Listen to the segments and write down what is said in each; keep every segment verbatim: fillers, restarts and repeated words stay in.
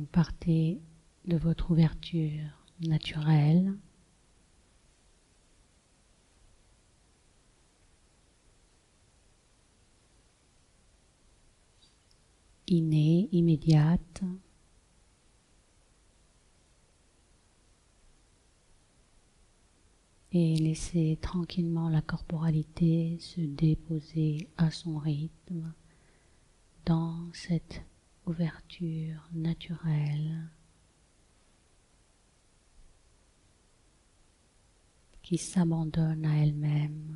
Donc partez de votre ouverture naturelle. Innée, immédiate. Et laissez tranquillement la corporalité se déposer à son rythme dans cette ouverture naturelle qui s'abandonne à elle-même,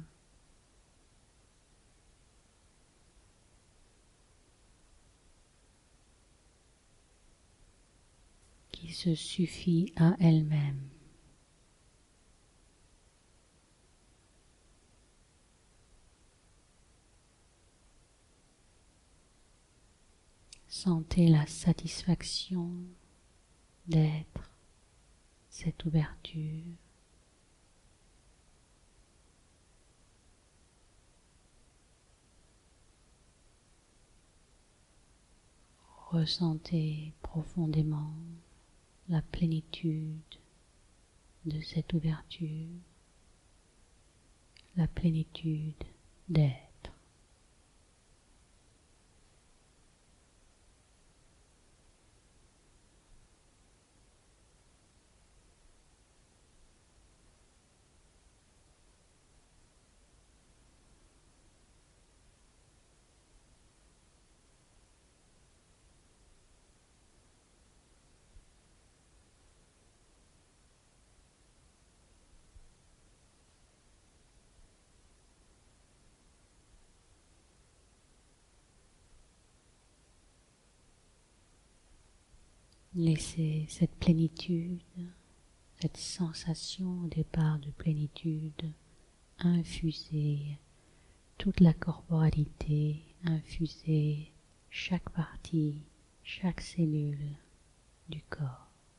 qui se suffit à elle-même. Sentez la satisfaction d'être cette ouverture. Ressentez profondément la plénitude de cette ouverture, la plénitude d'être. Laissez cette plénitude, cette sensation au départ de plénitude infuser toute la corporalité, infuser chaque partie, chaque cellule du corps.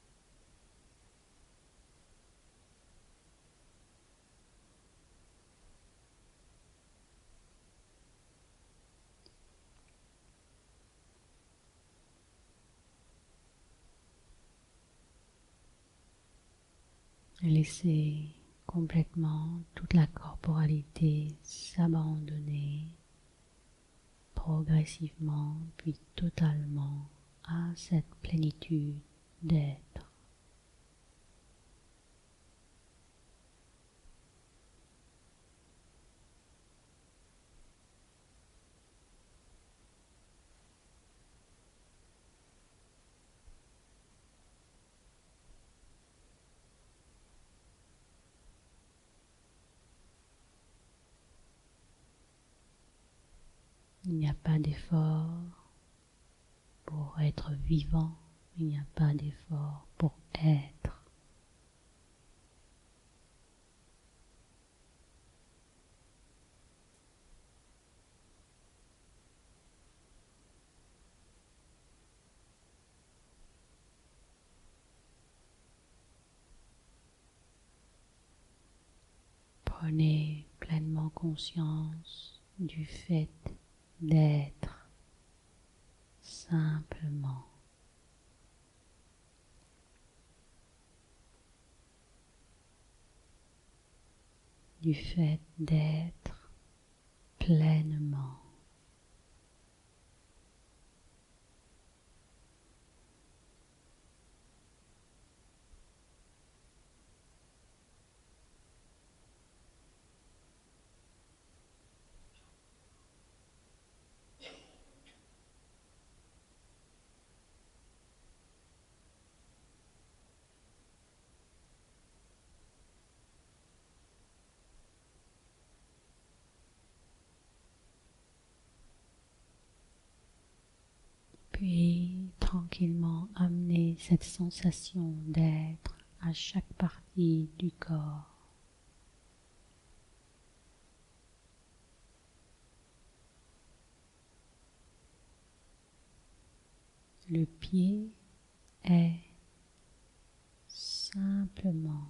Laissez complètement toute la corporalité s'abandonner progressivement puis totalement à cette plénitude d'être. Il n'y a pas d'effort pour être vivant, il n'y a pas d'effort pour être. Prenez pleinement conscience du fait d'être simplement. Du fait d'être pleinement. Puis tranquillement amener cette sensation d'être à chaque partie du corps. Le pied est simplement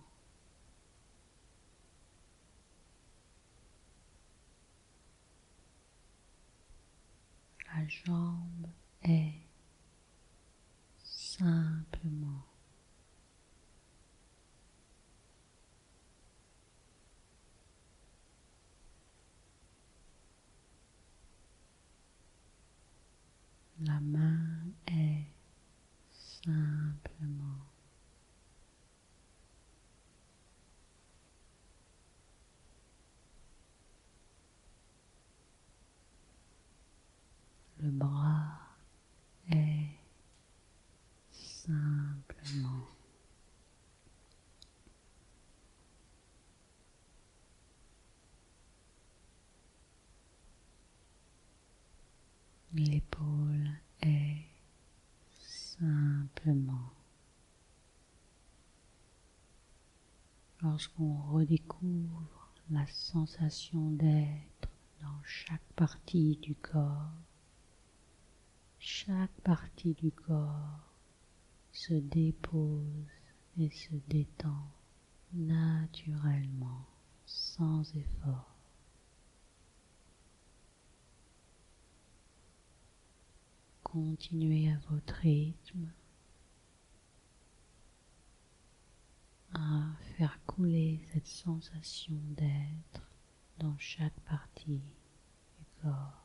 la jambe est simplement. La main est simplement. Le bras est simplement. L'épaule est simplement. Lorsqu'on redécouvre la sensation d'être dans chaque partie du corps, chaque partie du corps se dépose et se détend naturellement, sans effort. Continuez à votre rythme à faire couler cette sensation d'être dans chaque partie du corps.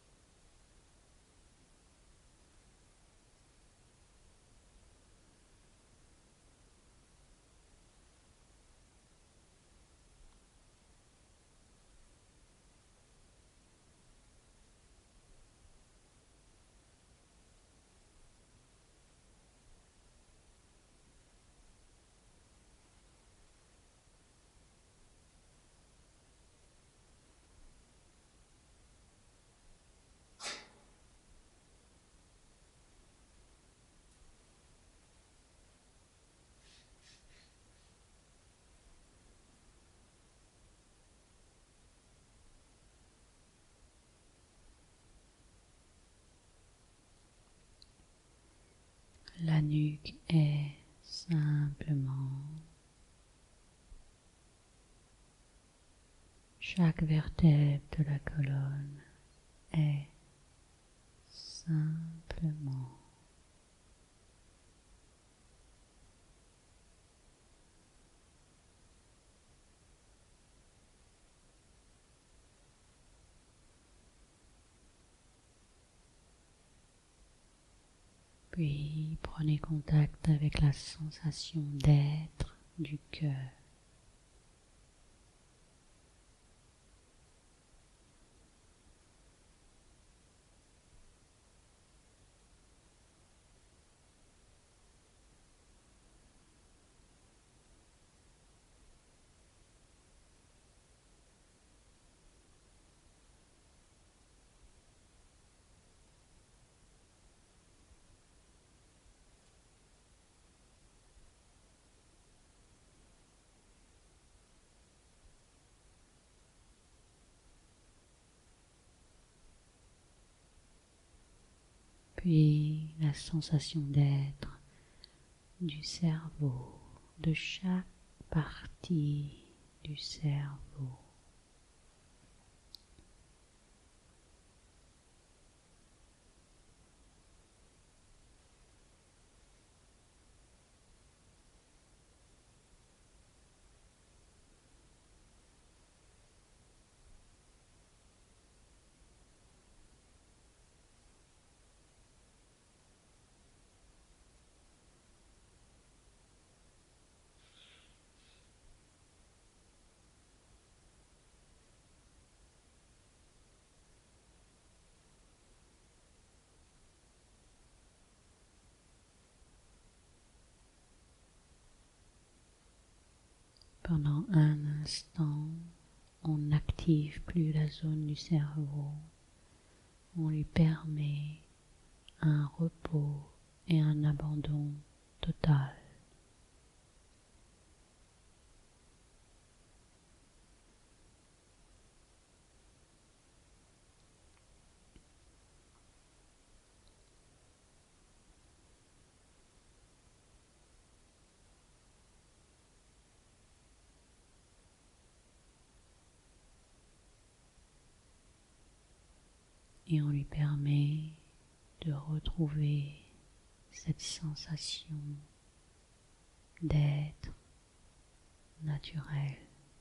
La nuque est simplement. Chaque vertèbre de la colonne est simplement. Puis prenez contact avec la sensation d'être du cœur. Puis la sensation d'être du cerveau, de chaque partie du cerveau. Pendant un instant, on n'active plus la zone du cerveau, on lui permet un repos et un abandon total. Et on lui permet de retrouver cette sensation d'être naturel.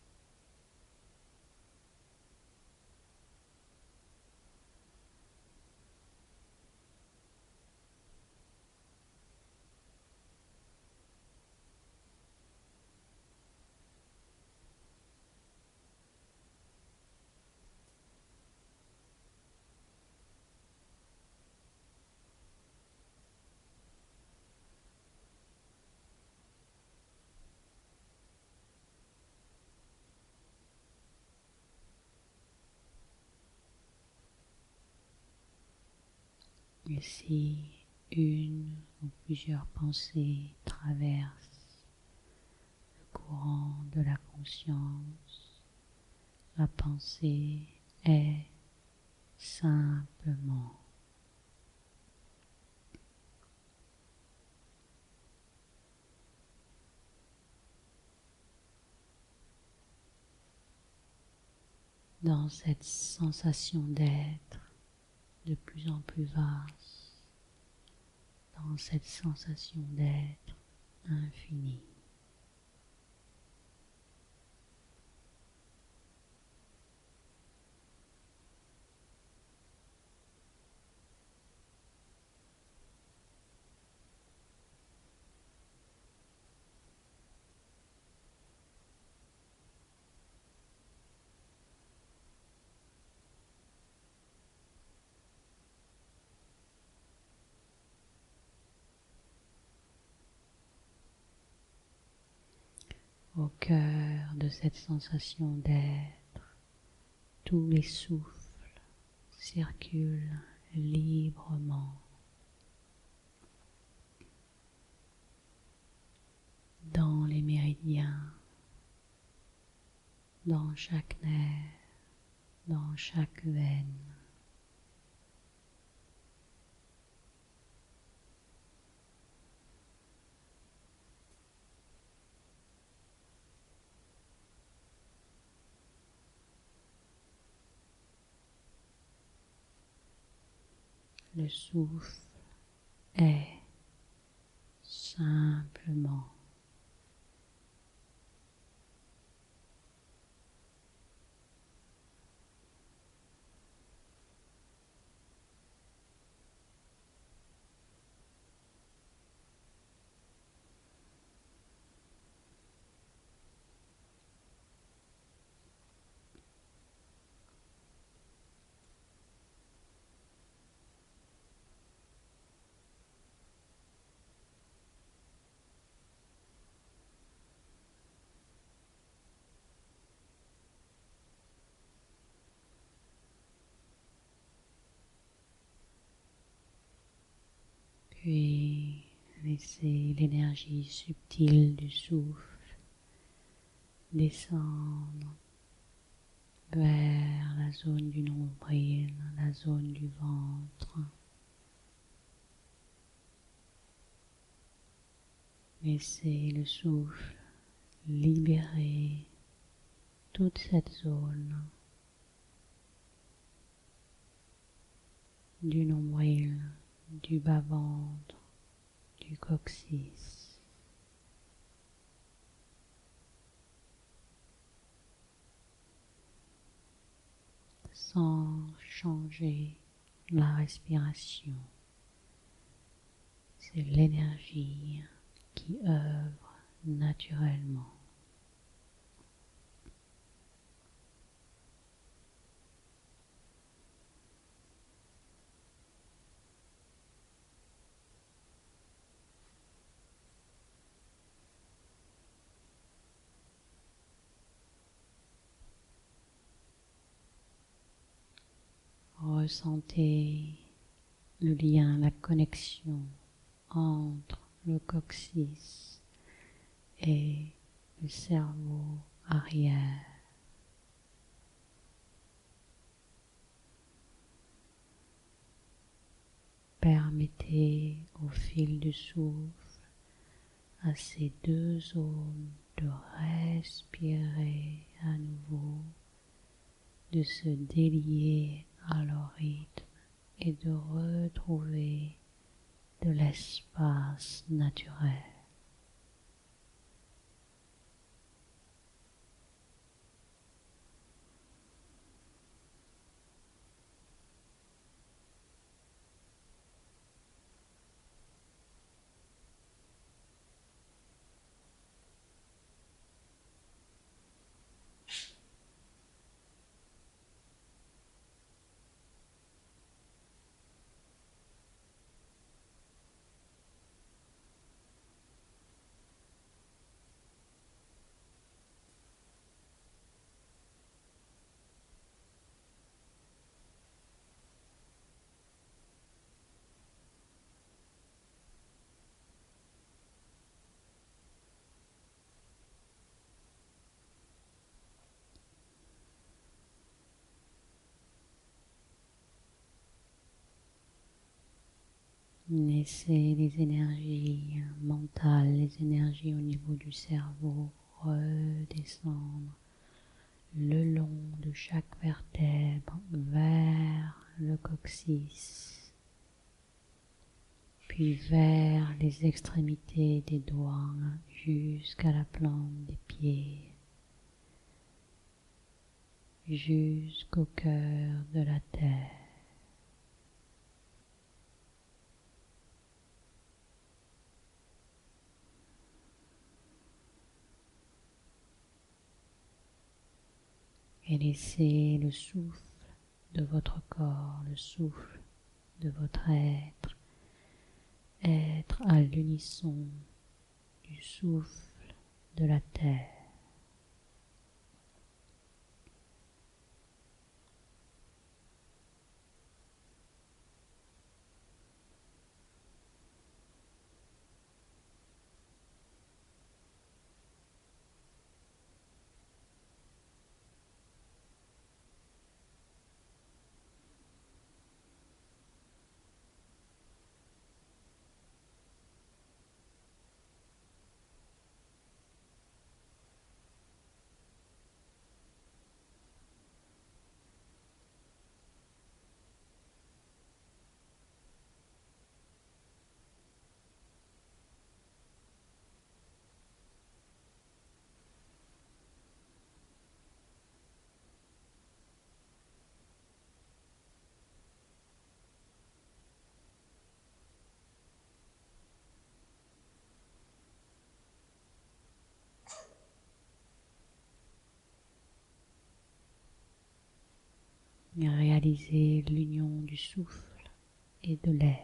Et si une ou plusieurs pensées traversent le courant de la conscience, la pensée est simplement. Dans cette sensation d'être de plus en plus vaste, dans cette sensation d'être infini. Au cœur de cette sensation d'être, tous les souffles circulent librement dans les méridiens, dans chaque nerf, dans chaque veine. Le souffle est simplement. Puis laissez l'énergie subtile du souffle descendre vers la zone du nombril, la zone du ventre. Laissez le souffle libérer toute cette zone du nombril, du bas-ventre, du coccyx. Sans changer la respiration. C'est l'énergie qui œuvre naturellement. Ressentez le lien, la connexion entre le coccyx et le cerveau arrière. Permettez au fil du souffle à ces deux zones de respirer à nouveau, de se délier à leur rythme et de retrouver de l'espace naturel. Laissez les énergies mentales, les énergies au niveau du cerveau redescendre le long de chaque vertèbre vers le coccyx, puis vers les extrémités des doigts jusqu'à la plante des pieds, jusqu'au cœur de la terre. Et laissez le souffle de votre corps, le souffle de votre être, être à l'unisson du souffle de la terre. Réalisez l'union du souffle et de l'air.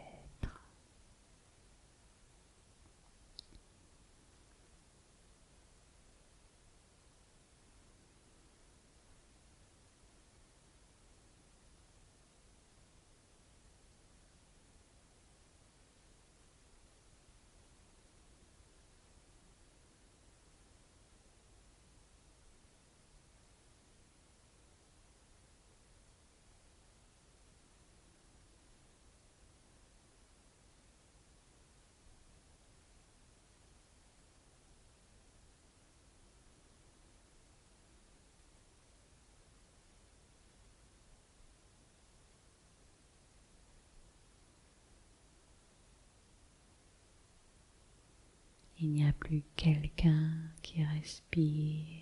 Il n'y a plus quelqu'un qui respire.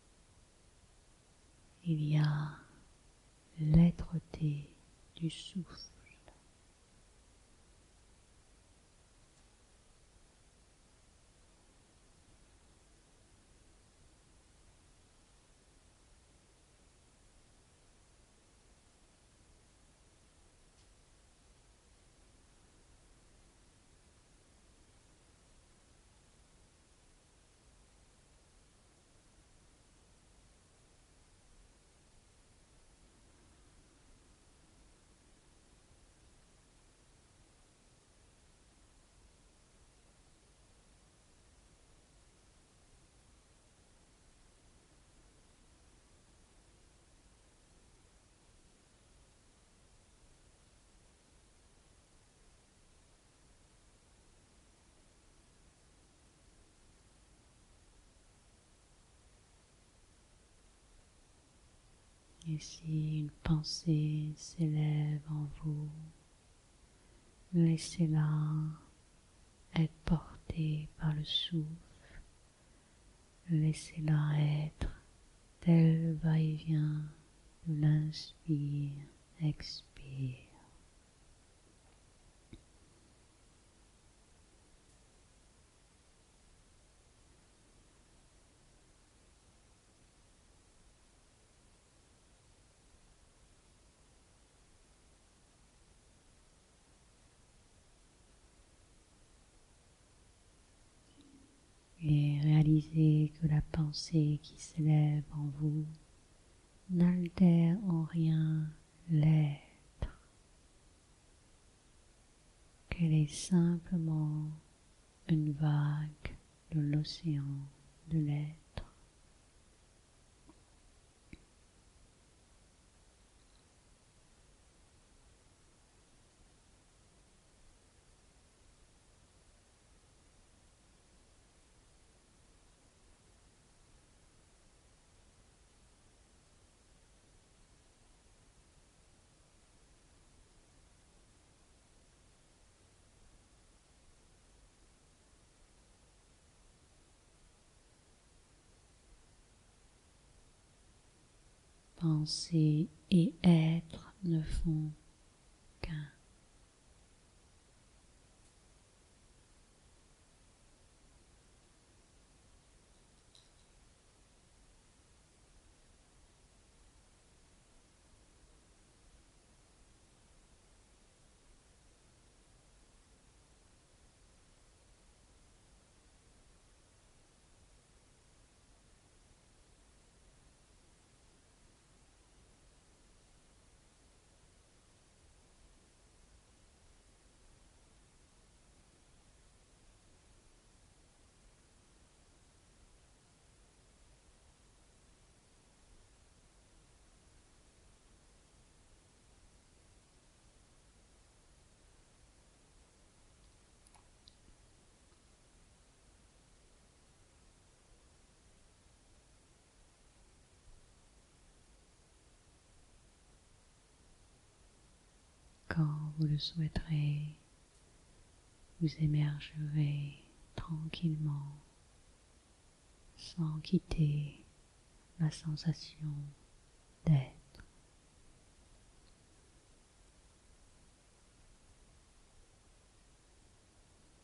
Il y a l'être-té du souffle. Et si une pensée s'élève en vous, Laissez-la être portée par le souffle. Laissez-la être tel va-et-vient de l'inspire, expire. Et réalisez que la pensée qui s'élève en vous n'altère en rien l'être, qu'elle est simplement une vague de l'océan de l'être. Penser et être ne font qu'un. Quand vous le souhaiterez, vous émergerez tranquillement sans quitter la sensation d'être.